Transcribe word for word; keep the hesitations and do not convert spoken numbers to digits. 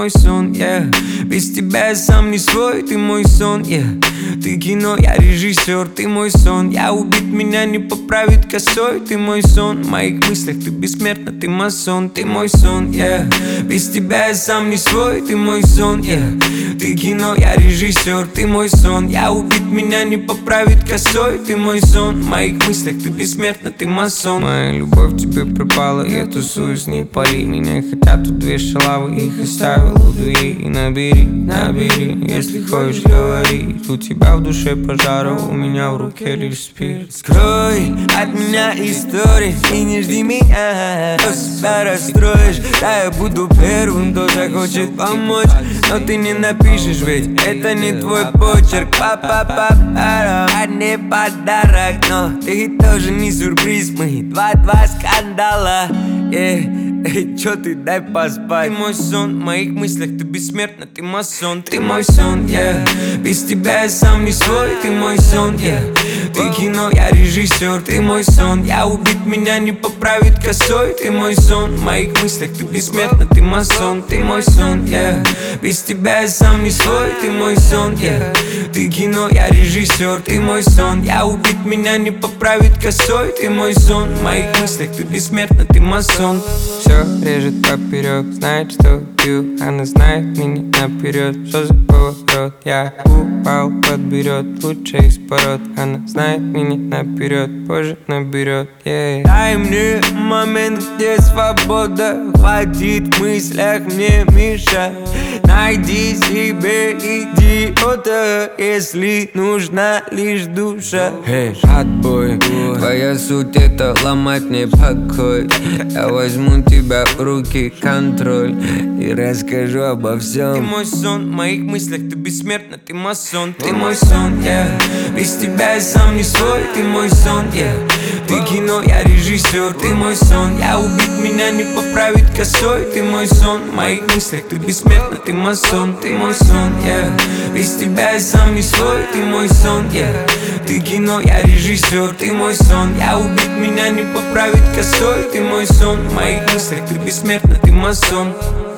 мой сон, yeah. Без тебя я сам не свой, ты мой сон, yeah. Ты кино, я режиссер, ты мой сон. Я убит, меня не поправит косой, ты мой сон. В моих мыслях ты бессмертна, ты масон, ты мой сон, yeah. Без тебя я сам не свой, ты мой сон, yeah. Ты кино, я режиссер, ты мой сон. Я убит, меня не поправит косой, ты мой сон. В моих мыслях ты бессмертна, ты масон. Моя любовь тебе пропала, я тусуюсь, не пали. Меня хотят тут две шалавы, их оставил у двери. И набери, набери, если хочешь, говори. У тебя в душе пожара, у меня в руке лишь спирт. Скрой от меня истории и не жди меня, то себя расстроишь. Да, я буду первым, кто захочет помочь, но ты не напишешь, ведь это не твой почерк. Па-па-па-парам, а не подарок, но ты тоже не сюрприз. Мы два-два скандала, yeah. Эй, чё ты, дай поспать. Ты мой сон, в моих мыслях ты бессмертна, ты масон. Ты мой сон, yeah. Без тебя я сам не свой, ты мой сон, yeah. Ты кино, я режиссер, ты мой сон. Я убит, меня не поправит косой, ты мой сон. В моих мыслях ты бессмертна, ты масон. Ты мой сон, yeah. Без тебя я сам не свой, ты мой сон, yeah. Ты кино, я режиссер, ты мой сон. Я убит, меня не поправит косой, ты мой сон. В моих мыслях ты бессмертна, ты масон. Все режет поперек, знает, что пью. Она знает меня наперед, что за поворот. Я упал, подберет, лучше из пород. Она знает меня наперед, позже наберет, yeah. Дай мне момент, где свобода, хватит в мыслях мне мешать. Найди себе идиота, если нужна лишь душа. Эй, отбой, твоя суть это ломать мне покой. Я возьму тебя в руки, контроль, и расскажу обо всем. Ты мой сон, в моих мыслях ты бессмертна, ты масон. Ты мой сон, yeah. Без тебя я сам не свой, ты мой сон, yeah. Ты кино, я режиссер, ты мой сон. Я убит, меня не поправит косой, ты мой сон. В моих мыслях ты бессмертна, ты масон. Ты мой сон, yeah. Без тебя я сам не свой, ты мой сон, yeah. Ты кино, я режиссер, ты мой сон. Я убит, меня не поправит косой, ты мой сон. В моих мыслях ты бессмертна, ты масон.